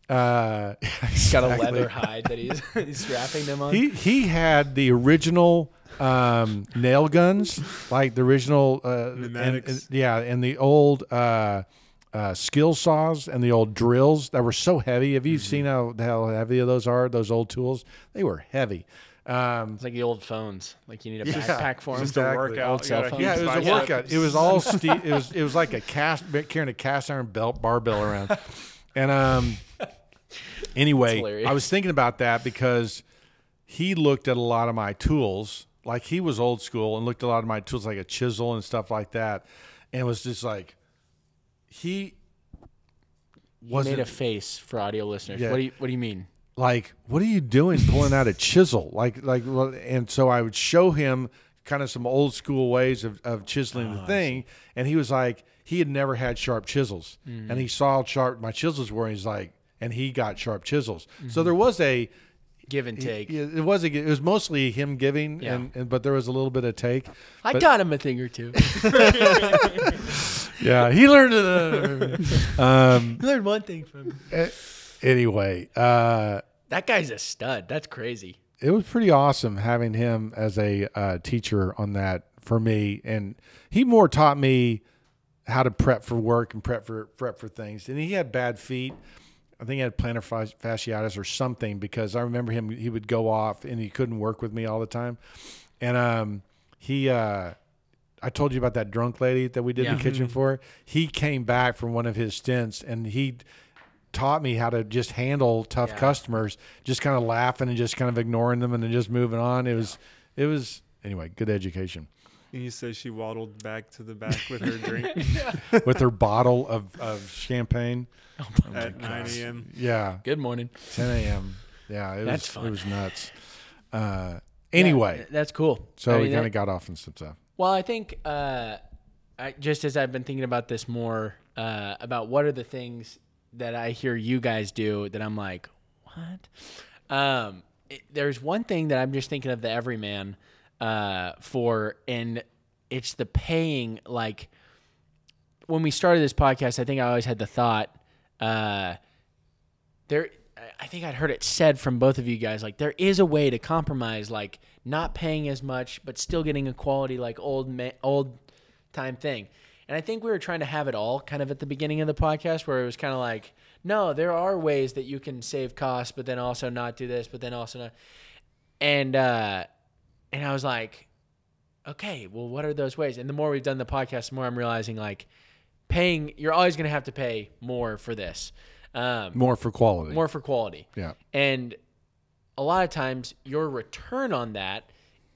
uh, He's got a exactly. leather hide that he's, he's strapping them on. He he had the original um, nail guns, like the original, uh, and, Pneumatics. and- yeah, and the old uh, uh, skill saws and the old drills that were so heavy. Have you Mm-hmm. seen how how heavy those are? Those old tools, they were heavy. Um, It's like the old phones. Like you need a Yeah, backpack for them. Just a Exactly. workout. Old You cell got a phone. huge yeah, it was a bicep. workout. It was all ste- it was it was like a cast carrying a cast iron belt barbell around, and um. Anyway, hilarious. I was thinking about that because he looked at a lot of my tools, like he was old school and looked at a lot of my tools, like a chisel and stuff like that, and was just like, he You wasn't made a face for audio listeners. Yeah. What do you What do you mean? like, what are you doing pulling out a chisel? Like, like, well, and so I would show him kind of some old school ways of, of chiseling the thing, and he was like, he had never had sharp chisels, and he saw how sharp my chisels were, and he's like, and he got sharp chisels. So there was a Give and take. Yeah, it was a, it was mostly him giving, Yeah. and, and but there was a little bit of take. I but- got him a thing or two. Yeah, he learned it. um, You learned one thing from him. anyway, uh, That guy's a stud. That's crazy. it was pretty awesome having him as a uh, teacher on that for me, and he more taught me how to prep for work and prep for prep for things. And he had bad feet. I think he had plantar fas- fasciitis or something, because I remember him. He would go off and he couldn't work with me all the time. And um, he, uh, I told you about that drunk lady that we did Yeah. the kitchen for. He came back from one of his stints and he taught me how to just handle tough Yeah. customers, just kind of laughing and just kind of ignoring them and then just moving on. It was, it was anyway, good education. And you said she waddled back to the back with her drink With her bottle of, of champagne. at nine a.m. Yeah. Good morning. ten a.m. Yeah. It That's was, fun. it was nuts. Uh, anyway, Yeah, that's cool. so I we mean, kind that- of got off on some stuff. Well, I think uh, I, just as I've been thinking about this more, uh, about what are the things that I hear you guys do that I'm like, what? Um, it, there's one thing that I'm just thinking of the everyman uh, for, and it's the paying. Like when we started this podcast, I think I always had the thought uh, there. I think I'd heard it said from both of you guys, like there is a way to compromise, like not paying as much, but still getting a quality, like old, ma- old time thing. And I think we were trying to have it all kind of at the beginning of the podcast, where it was kind of like, no, there are ways that you can save costs, but then also not do this, but then also not. And, uh, and I was like, okay, well, what are those ways? And the more we've done the podcast, the more I'm realizing like paying, you're always going to have to pay more for this. Um, More for quality. more for quality. Yeah. And a lot of times your return on that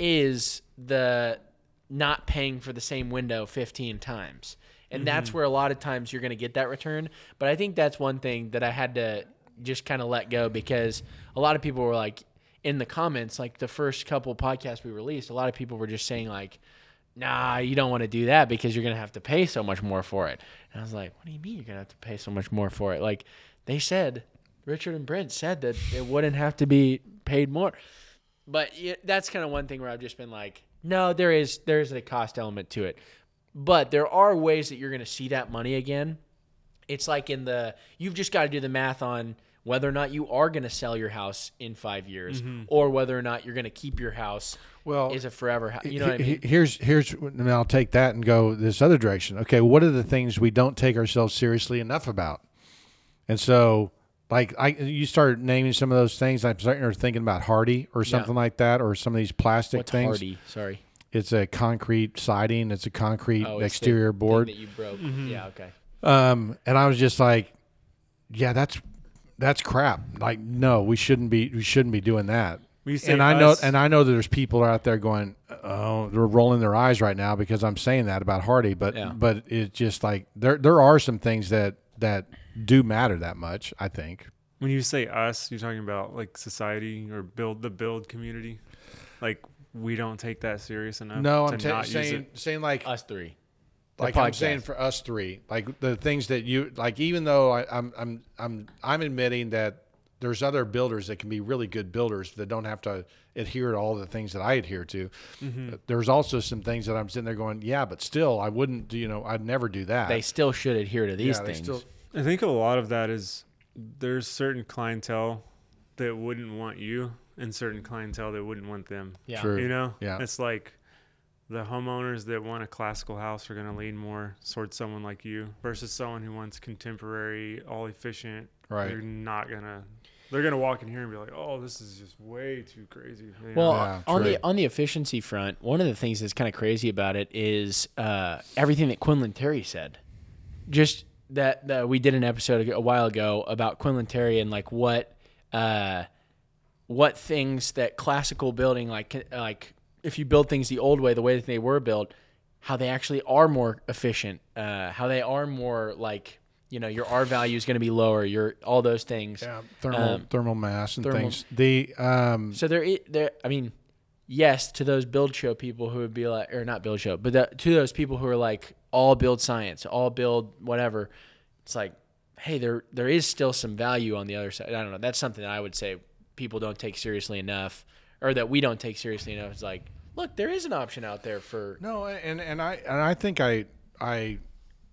is the not paying for the same window fifteen times. And Mm-hmm. that's where a lot of times you're going to get that return. But I think that's one thing that I had to just kind of let go, because a lot of people were like in the comments, like the first couple podcasts we released, a lot of people were just saying like, nah, you don't want to do that because you're going to have to pay so much more for it. And I was like, what do you mean you're going to have to pay so much more for it? Like they said, Richard and Brent said that it wouldn't have to be paid more. But yeah, that's kind of one thing where I've just been like, no, there is there's a cost element to it. But there are ways that you're going to see that money again. It's like in the, you've just got to do the math on whether or not you are going to sell your house in five years Mm-hmm. or whether or not you're going to keep your house. Well, Is a forever house. You know what I he- mean? he- Here's here's and I'll take that and go this other direction. Okay, what are the things we don't take ourselves seriously enough about? And so, like I, you start naming some of those things. I'm starting to thinking about Hardy or something like that, or some of these plastic What's things. Hardy? Sorry. It's a concrete siding. It's a concrete Oh, it's the exterior thing board. that you broke. Mm-hmm. Yeah, okay. Um, and I was just like, yeah, that's that's crap. Like, no, we shouldn't be we shouldn't be doing that. We say And I know us. and I know that there's people out there going, oh, they're rolling their eyes right now because I'm saying that about Hardy. But Yeah. but it's just like there there are some things that that do matter that much, I think. When you say us, you're talking about like society or build the build community. Like we don't take that serious enough. No, to I'm ta- not use saying it. saying like Us three. The like I'm podcast. saying for us three, like the things that you like, even though I, I'm I'm I'm I'm admitting that there's other builders that can be really good builders that don't have to adhere to all the things that I adhere to. Mm-hmm. There's also some things that I'm sitting there going, yeah, but still, I wouldn't, you know, I'd never do that. They still should adhere to these Yeah, they things. still- I think a lot of that is there's certain clientele that wouldn't want you and certain clientele that wouldn't want them. yeah. True. You know? Yeah. It's like the homeowners that want a classical house are going to lean more towards someone like you versus someone who wants contemporary, all efficient. Right. They're not going to, they're going to walk in here and be like, oh, this is just way too crazy. You know? Well, Yeah, on true. the on the efficiency front, one of the things that's kind of crazy about it is uh, everything that Quinlan Terry said. Just that, that we did an episode a while ago about Quinlan Terry and like what uh, what things that classical building, like like if you build things the old way, the way that they were built, how they actually are more efficient, uh, how they are more like, you know, your R value is going to be lower, your all those things. yeah, thermal Um, thermal mass and thermal- things. The um, So there, i- there. I mean, yes, to those build show people who would be like, or not build show, but the, to those people who are like all build science, all build whatever. It's like, hey, there there is still some value on the other side. I don't know. That's something that I would say people don't take seriously enough, or that we don't take seriously enough. It's like, look, there is an option out there for. no, and and I and I think I I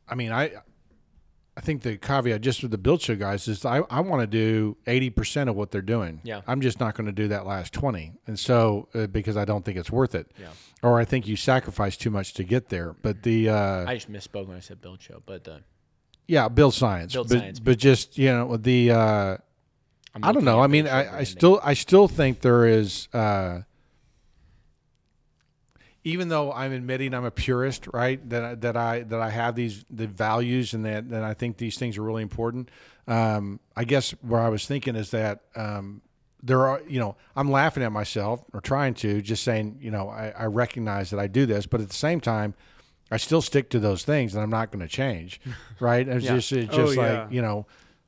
I mean, I I think the caveat just with the Build Show guys is I, I want to do eighty percent of what they're doing. Yeah. I'm just not going to do that last twenty. And so, uh, because I don't think it's worth it. Yeah. Or I think you sacrifice too much to get there. But the, uh, I just misspoke when I said build show, but uh, yeah, build science. Build but, science. But just, you know, the, uh, I'm I don't looking know. at I mean, Build Show I, I branding. still, I still think there is, uh, even though I'm admitting I'm a purist, right? That I, that I that I have these the values and that, that I think these things are really important. Um, I guess where I was thinking is that um, there are, you know, I'm laughing at myself or trying to, just saying, you know, I, I recognize that I do this, but at the same time, I still stick to those things and I'm not going to change, right? It's Yeah. just it's Oh, just like yeah. you know,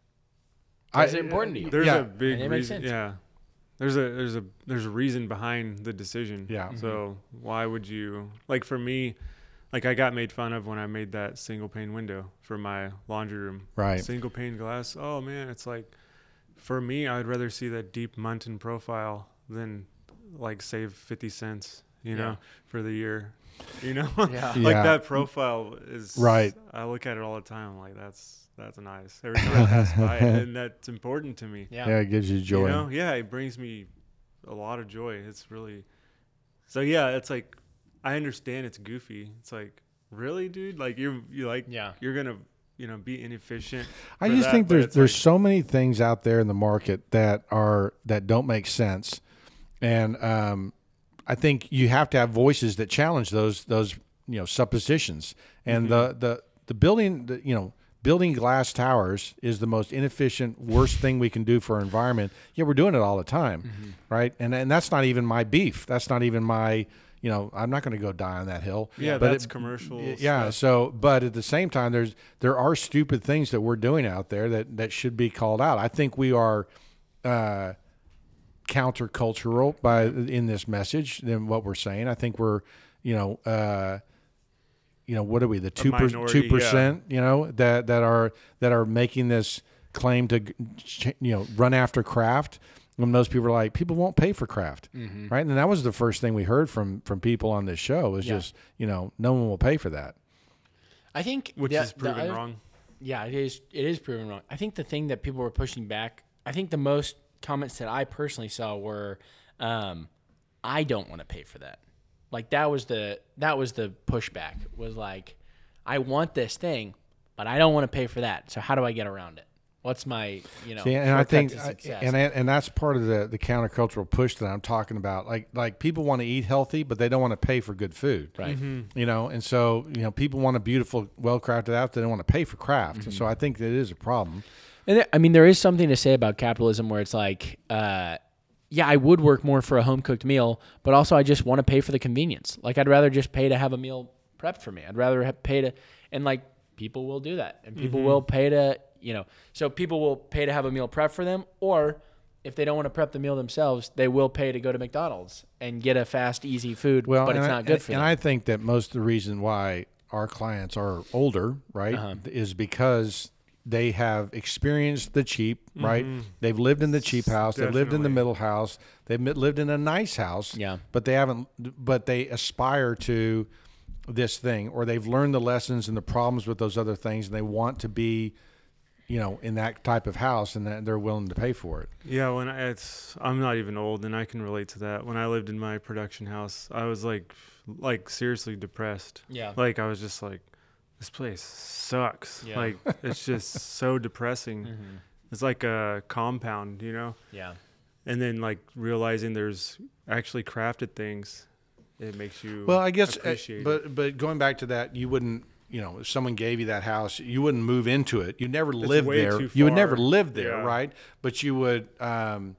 Is it important to you? There's yeah. a big And it makes reason. sense. Yeah. There's a there's a there's a reason behind the decision. Yeah. So why would you like for me, like I got made fun of when I made that single pane window for my laundry room. Right. Single pane glass. Oh man, it's like for me I'd rather see that deep Muntin profile than like save fifty cents, you Yeah. know, for the year. You know? Yeah. Like Yeah. that profile is Right. I look at it all the time. I'm like that's that's nice. Every time I pass by it, and that's important to me. Yeah. yeah, it gives you joy. You know, yeah, it brings me a lot of joy. It's really, so yeah, it's like, I understand it's goofy. It's like, really, dude? Like you're, you like, Yeah. you're gonna, you know, be inefficient. I for just that, think but there's it's there's like- so many things out there in the market that are that don't make sense, and um, I think you have to have voices that challenge those those you know suppositions. And Mm-hmm. the the the building the, you know building glass towers is the most inefficient, worst thing we can do for our environment. Yeah, we're doing it all the time, Mm-hmm. right? And and that's not even my beef. That's not even my you know I'm not going to go die on that hill. yeah, But that's it- commercial. yeah. stuff. So, but at the same time, there's there are stupid things that we're doing out there that that should be called out. I think we are uh, countercultural by in this message than what we're saying. I think we're, you know, uh, you know, what are we? The two per, minority, two percent, you know, that that are that are making this claim to, you know, run after craft. When most people are like, people won't pay for craft, Mm-hmm. right? And that was the first thing we heard from from people on this show was Yeah. just, you know, no one will pay for that. I think which the- is the proven other- wrong. Yeah, it is. It is proven wrong. I think the thing that people were pushing back. I think the most comments that I personally saw were, um, "I don't want to pay for that." Like that was the that was the pushback. Was like, I want this thing, but I don't want to pay for that. So how do I get around it? What's my you know? See, and I shortcut think, to success? and and that's part of the the countercultural push that I'm talking about. Like like people want to eat healthy, but they don't want to pay for good food, right. Mm-hmm. you know. And so you know, people want a beautiful, well crafted house. They don't want to pay for craft. Mm-hmm. So I think that is a problem. And there, I mean, there is something to say about capitalism where it's like, uh, yeah, I would work more for a home cooked meal, but also I just want to pay for the convenience. Like, I'd rather just pay to have a meal prepped for me. I'd rather have pay to, and like, people will do that, and people will pay to, you know, so people will pay to have a meal prepped for them, or if they don't want to prep the meal themselves, they will pay to go to McDonald's and get a fast, easy food, Well, but and it's I- not good and, for and them. I think that most of the reason why our clients are older, right, Uh-huh. is because they have experienced the cheap, right? They've lived in the cheap house. They've lived in the Definitely. middle house. They've mi- lived in a nice house. Yeah. But they haven't. But they aspire to this thing, or they've learned the lessons and the problems with those other things, and they want to be, you know, in that type of house, and that they're willing to pay for it. Yeah, when I, it's I'm not even old, and I can relate to that. When I lived in my production house, I was like, like seriously depressed. Yeah. Like I was just like, this place sucks. Yeah. Like it's just so depressing. Mhm. It's like a compound, you know. Yeah. And then like realizing there's actually crafted things, it makes you Well, I guess, uh, appreciate it. but but going back to that, you wouldn't, you know, if someone gave you that house, you wouldn't move into it. You never live way there. too You would never far. live there, Yeah. right? But you would, um,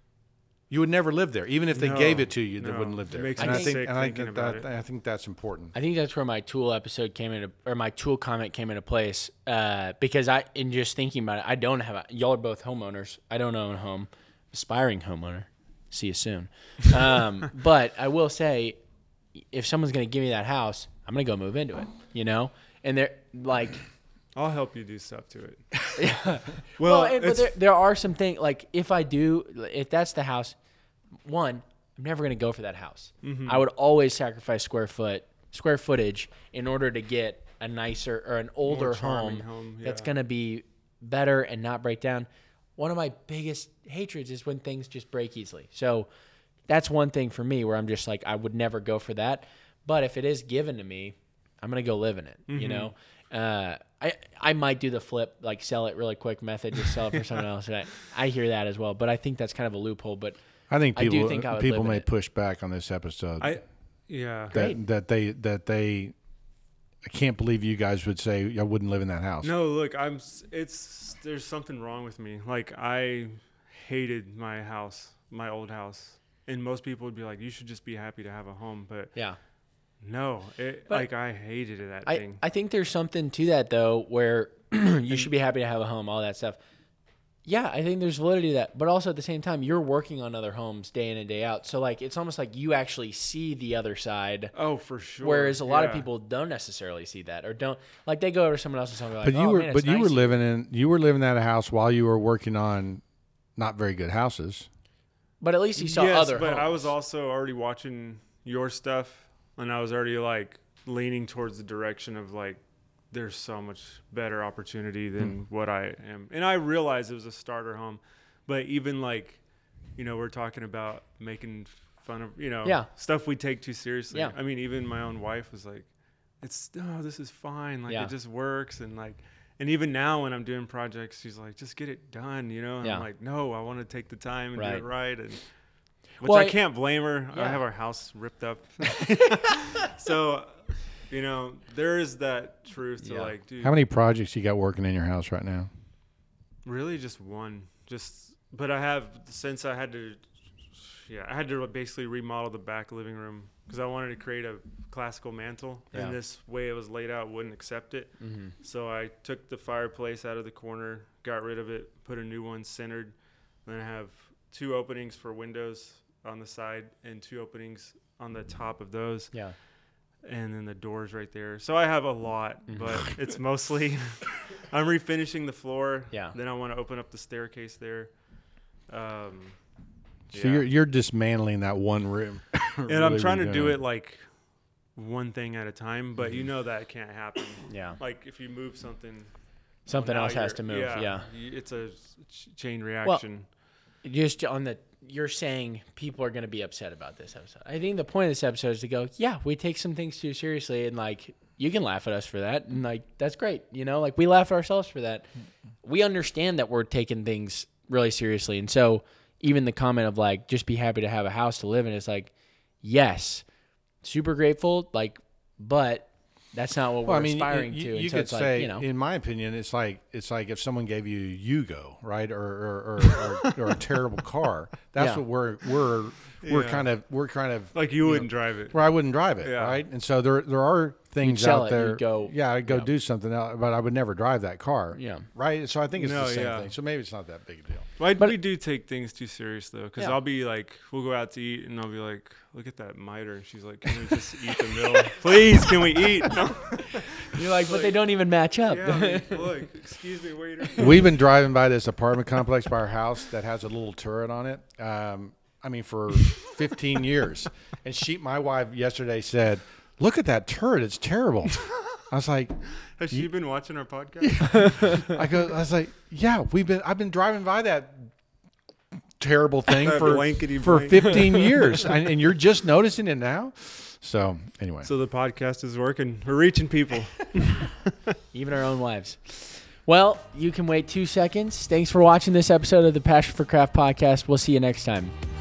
you would never live there, even if they No, gave it to you. They no. wouldn't live It there. makes and me I think, sick and I thinking think about that, it. I think that's important. I think that's where my tool episode came into, or my tool comment came into place. Uh, because I, in just thinking about it, I don't have a, y'all are both homeowners. I don't own a home, aspiring homeowner. See you soon. Um, but I will say, if someone's going to give me that house, I'm going to go move into it, you know? And they're like, I'll help you do stuff to it. well, Well, and, but it's- there, there are some things, like if I do, if that's the house, one, I'm never going to go for that house. Mm-hmm. I would always sacrifice square foot, square footage in order to get a nicer or an older home, charming home, that's yeah. going to be better and not break down. One of my biggest hatreds is when things just break easily. So that's one thing for me where I'm just like, I would never go for that. But if it is given to me, I'm going to go live in it, Mm-hmm. you know? Uh, I I might do the flip, like sell it really quick method, just sell it for someone else. And I, I hear that as well, but I think that's kind of a loophole. But I think I do people think I would people live in may it. push back on this episode. I, yeah. Great. that that they that they I can't believe you guys would say I wouldn't live in that house. No, look, I'm. s- It's there's something wrong with me. Like I hated my house, my old house, and most people would be like, "You should just be happy to have a home." But yeah. no, it But like I hated it, that I, thing. I think there's something to that though, where you should be happy to have a home, all that stuff. Yeah, I think there's validity to that, but also at the same time, you're working on other homes day in and day out. So like, it's almost like you actually see the other side, Oh, for sure. whereas a lot of Yeah. people don't necessarily see that, or don't like they go over to someone else's home and be like, But you oh, were man, it's but you nice were here." living in you were living at a house while you were working on not very good houses. But at least you saw yes, other. but homes. I was also already watching your stuff, and I was already like leaning towards the direction of like, there's so much better opportunity than Hmm. what I am. And I realized it was a starter home, but even like, you know, we're talking about making fun of, you know, Yeah. stuff we take too seriously. Yeah. I mean, even my own wife was like, it's, oh, this is fine. Like Yeah. it just works. And like, and even now when I'm doing projects, she's like, just get it done, you know? And Yeah. I'm like, no, I want to take the time and Right. do it right. And which Well, I I- can't blame her. Yeah. I have our house ripped up. So, you know, there is that truth to Yeah. like, dude, How many projects you got working in your house right now? really just one. Just, but I have, since I had to, yeah, I had to basically remodel the back living room because I wanted to create a classical mantle, Yeah. and this way it was laid out wouldn't accept it. Mhm. So I took the fireplace out of the corner, got rid of it, put a new one centered. Then I have two openings for windows on the side and two openings on the top of those. Yeah. And then the doors right there. So I have a lot, Mm-hmm. but it's mostly I'm refinishing the floor. Yeah. Then I want to open up the staircase there. Um, So yeah. you're you're dismantling that one room. and I'm trying to do it like one thing at a time, but you know that can't happen. Yeah. Like if you move something, Something now else has you're- to move. Yeah. y- It's a ch- chain reaction. Just on the, you're saying people are going to be upset about this episode. I think the point of this episode is to go, yeah, we take some things too seriously, and like you can laugh at us for that, and like that's great, you know, like we laugh at ourselves for that. We understand that we're taking things really seriously, and so even the comment of like just be happy to have a house to live in is like, yes, super grateful, like, but that's not what Well, we're I mean, aspiring you, to. you, and you so could it's say, like, you know, in my opinion, it's like it's like if someone gave you Yugo, right, or or, or, or, or a terrible car. That's Yeah. what we're we're we're Yeah. kind of we're kind of Like you wouldn't drive it. where I wouldn't drive it, Yeah. right? And so there there are things sell out it, there. you'd go- yeah, I'd go yeah. do something else, but I would never drive that car. Yeah. right. So I think it's No, the same yeah. thing. So maybe it's not that big a deal. Well, I- But- we do take things too serious though, because Yeah. I'll be like, we'll go out to eat, and I'll be like, look at that miter, and she's like, can we just eat the meal, please? Can we eat? No. you're like, but they don't even match up. Yeah, like, look, excuse me, waiter. We've been driving by this apartment complex by our house that has a little turret on it. Um, I mean, for fifteen years. And she, my wife, yesterday said, "Look at that turret; it's terrible." I was like, Has she been watching our podcast? I go, I was like, "Yeah, we've been. I've been driving by that terrible thing That for blankety for blank. fifteen years, and, and you're just noticing it now." So anyway, So the podcast is working. We're reaching people. Even our own wives. Well, you can wait two seconds. Thanks for watching this episode of the Passion for Craft podcast. We'll see you next time.